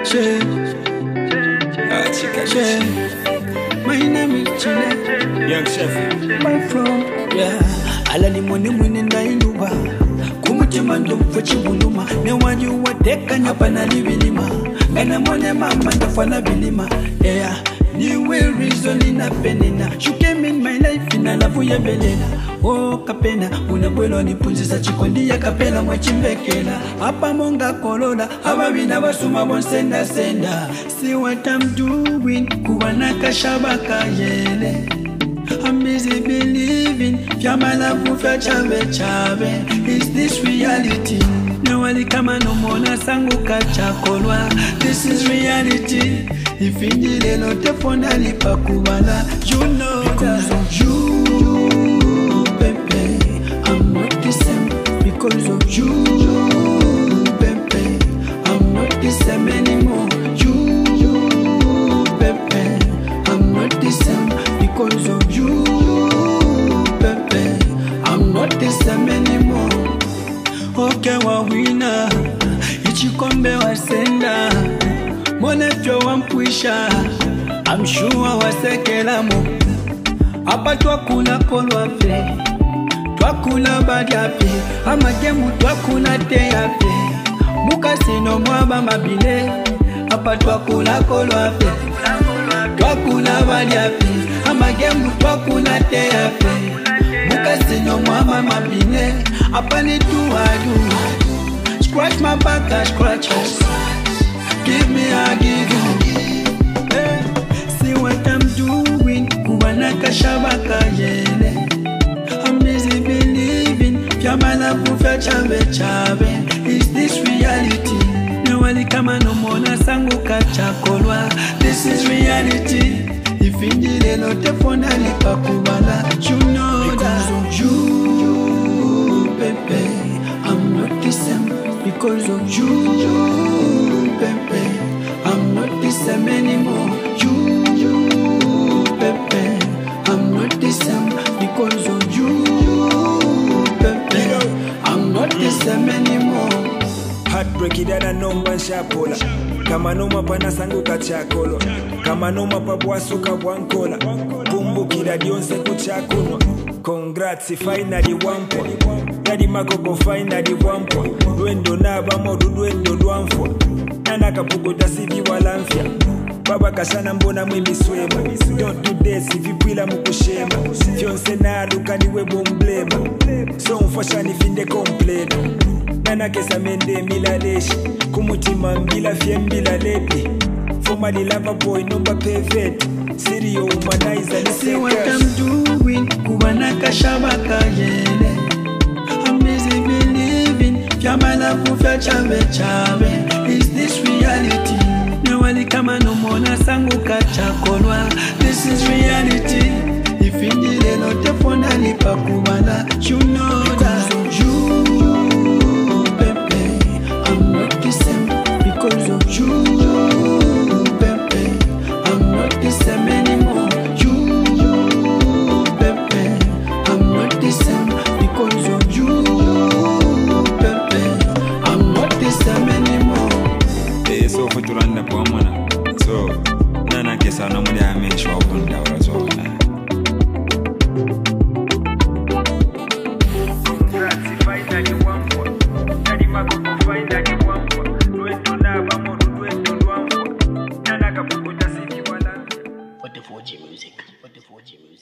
Che, Che, my name is Chile. Young Chef. Where from? Yeah, alani mwini ndailuba. Kumutima ndumfwe chibuluma. Newanyu wateka nyapa na libilima. Gana mwone mama ndafana bilima. Yeah, niwe reason inapenina. You came in my life inalavu ya belela. Oh kapena, unabuelo nipunzisa chikondi ya kapela mwachimbekela. Hapa monga kolola, ababina basuma bonsenda senda. See what I'm doing, kuwanaka shabaka yele. I'm busy believing, fyamalavu fya chave chave. Is this reality? Nawali kama nomona sangu kachakolwa. This is reality. Ifindile no tefona lipa kubala. You know because of you, baby, I'm not the same. Because of you, baby, I'm not the same anymore. You, baby, I'm not the same. Because of you, baby, I'm not the same anymore. Okay, wawina, ichikombe wasenda. Monefyo wampwisha, I'm sure wasekelamo. Apa twakula kolwafe, twakula badyafe. Amagemu twakula teyafe, mukasino mwaba mabile. Apa twakula kolwafe, twakula badyafe. Amagemu twakula teyafe, mukasino mwaba mabile. Apa ni tuwadu, scratch my back, I scratch us. Give me, I give you. Hey, see what I'm doing. Kuwanaka shabaka yele. I'm busy believing. Fyamalavu fya chave chave. Is this reality? Nawali kama nomona sangu kachakolwa. This is reality. Ifindile no tefona lipa kubala. You know because that you, baby, I'm not the same. Because of you, baby, I'm not the same anymore. You, baby, I'm not the same. Because of you, baby, I'm not the same anymore. Heartbreak idana nomba nshapola. Kama noma pana sangu kachakolo. Kama noma pabwasu kabwankola. Kumbukira dionse kuchakunwa. Congrats, finally wampo. Daddy Magogo finally wampo. Lwendo nabamo lwendo lwamfo. Nana kapugo dasidi walamfya. Baba kashana mbona mwimiswema. Don't do this if you pila mukushema. Fyonse na lukani webo mblema. So mfashani finde komplena. Nana kesa mende milaleshi. Kumutima mbila fye mbila lepi. Formerly lover boy number pivot. Sirio humanizer. See what I'm doing. Kuwanaka shabaka yele. I'm busy believing. Fyamalavu fya chave chave. Is this reality? Nawali kama nomona sangu kachakolwa. This is reality. Ifindile no tefona lipa kubala. You know that you, baby, I'm not the same. Because of you, baby, I'm not the same anymore. You, baby, I'm not the same. Because of you, baby, I'm not the same anymore. So for Turanda Pomana. So Nana Kesa no money I mean show open down as well. What the 4G music? What the 4G music?